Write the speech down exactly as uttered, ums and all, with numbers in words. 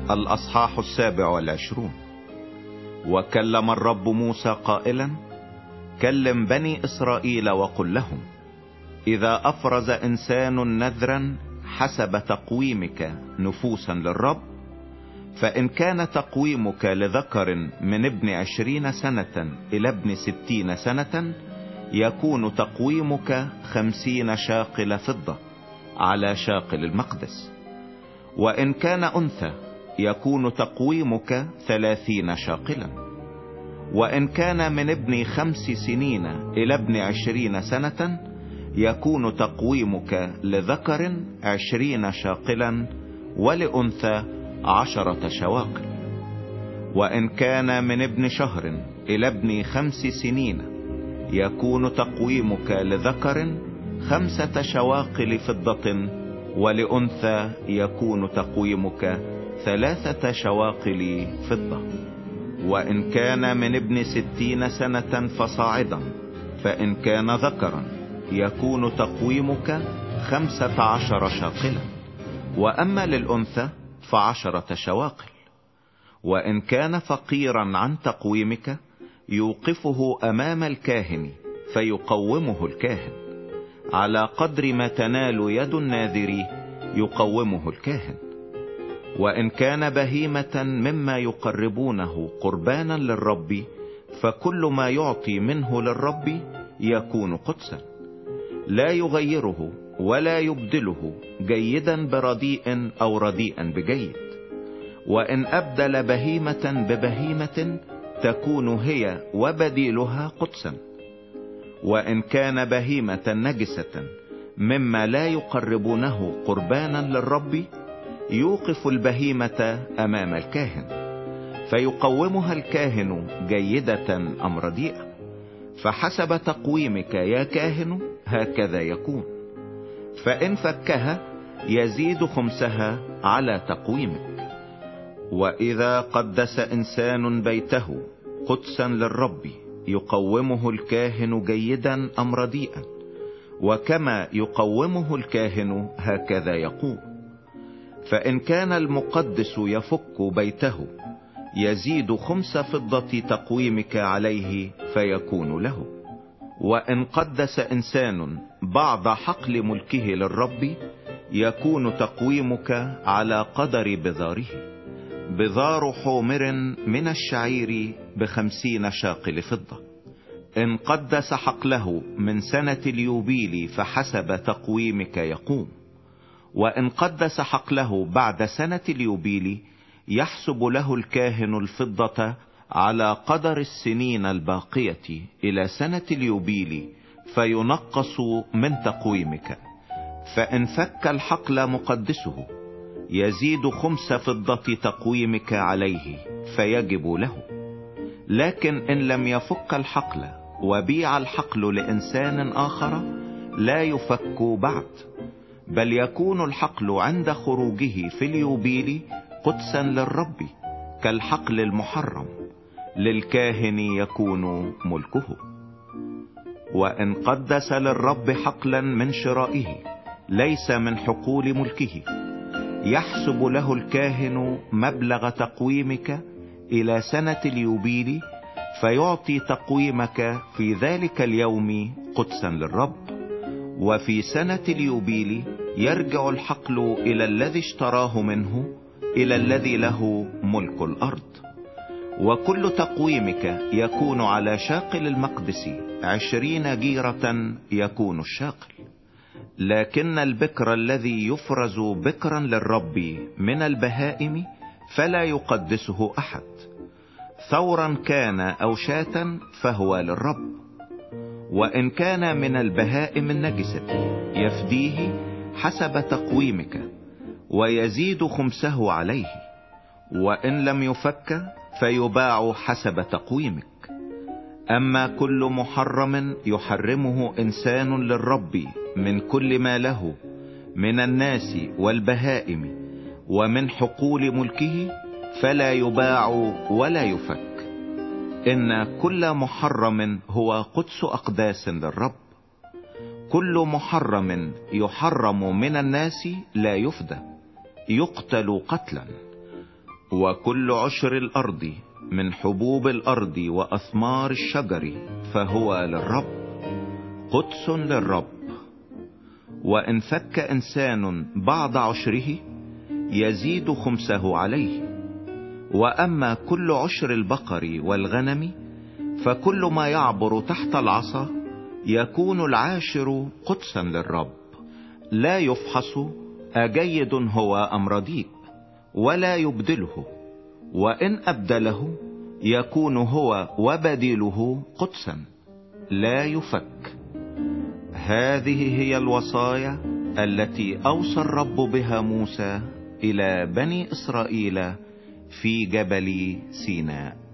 الأصحاح السابع والعشرون. وكلم الرب موسى قائلا: كلم بني إسرائيل وقل لهم: إذا أفرز إنسان نذرا حسب تقويمك نفوسا للرب، فإن كان تقويمك لذكر من ابن عشرين سنة إلى ابن ستين سنة، يكون تقويمك خمسين شاقل فضة على شاقل المقدس. وإن كان أنثى يكون تقويمك ثلاثين شاقلا. وإن كان من ابن خمس سنين إلى ابن عشرين سنة، يكون تقويمك لذكر عشرين شاقلا ولأنثى عشرة شواقل. وإن كان من ابن شهر إلى ابن خمس سنين، يكون تقويمك لذكر خمسة شواقل فضة، ولأنثى يكون تقويمك ثلاثة شواقل فضة. وإن كان من ابن ستين سنة فصاعدا، فإن كان ذكرا يكون تقويمك خمسة عشر شاقلا، وأما للأنثى فعشرة شواقل. وإن كان فقيرا عن تقويمك، يوقفه أمام الكاهن فيقومه الكاهن على قدر ما تنال يد الناذر، يقومه الكاهن. وإن كان بهيمة مما يقربونه قربانا للرب، فكل ما يعطي منه للرب يكون قدسا، لا يغيره ولا يبدله جيدا برديء أو رديئا بجيد. وإن أبدل بهيمة ببهيمة، تكون هي وبديلها قدسا. وإن كان بهيمة نجسة مما لا يقربونه قربانا للرب، يوقف البهيمة أمام الكاهن فيقومها الكاهن جيدة أم رديئة، فحسب تقويمك يا كاهن هكذا يكون. فإن فكها يزيد خمسها على تقويمك. وإذا قدس إنسان بيته قدسا للرب، يقومه الكاهن جيدا أم رديئا، وكما يقومه الكاهن هكذا يقوم. فإن كان المقدس يفك بيته، يزيد خمس فضة تقويمك عليه فيكون له. وإن قدس إنسان بعض حقل ملكه للرب، يكون تقويمك على قدر بذاره. بذار حومر من الشعير بخمسين شاقل فضة. إن قدس حقله من سنة اليوبيل فحسب تقويمك يقوم. وإن قدس حقله بعد سنة اليوبيل، يحسب له الكاهن الفضة على قدر السنين الباقية إلى سنة اليوبيل، فينقص من تقويمك. فإن فك الحقل مقدسه، يزيد خمس فضة تقويمك عليه فيجب له. لكن إن لم يفك الحقل وبيع الحقل لإنسان آخر، لا يفك بعد، بل يكون الحقل عند خروجه في اليوبيل قدسا للرب كالحقل المحرم، للكاهن يكون ملكه. وإن قدس للرب حقلا من شرائه ليس من حقول ملكه، يحسب له الكاهن مبلغ تقويمك إلى سنة اليوبيل، فيعطي تقويمك في ذلك اليوم قدسا للرب. وفي سنة اليوبيل يرجع الحقل إلى الذي اشتراه منه، إلى الذي له ملك الأرض. وكل تقويمك يكون على شاقل المقدس عشرين جيرة يكون الشاقل. لكن البكر الذي يفرز بكرا للرب من البهائم فلا يقدسه أحد، ثورا كان أو شاة فهو للرب. وإن كان من البهائم النجسة يفديه حسب تقويمك، ويزيد خمسه عليه. وإن لم يفك فيباع حسب تقويمك. أما كل محرم يحرمه إنسان للرب من كل ما له من الناس والبهائم ومن حقول ملكه، فلا يباع ولا يفك. إن كل محرم هو قدس أقداس للرب. كل محرم يحرم من الناس لا يفدى، يقتل قتلا. وكل عشر الأرض من حبوب الأرض وأثمار الشجر فهو للرب، قدس للرب. وإن فك إنسان بعض عشره يزيد خمسه عليه. وأما كل عشر البقر والغنم فكل ما يعبر تحت العصا يكون العاشر قدسا للرب. لا يفحص أجيد هو أم رديء، ولا يبدله، وإن أبدله يكون هو وبديله قدسا، لا يفك. هذه هي الوصايا التي أوصى الرب بها موسى إلى بني إسرائيل في جبل سيناء.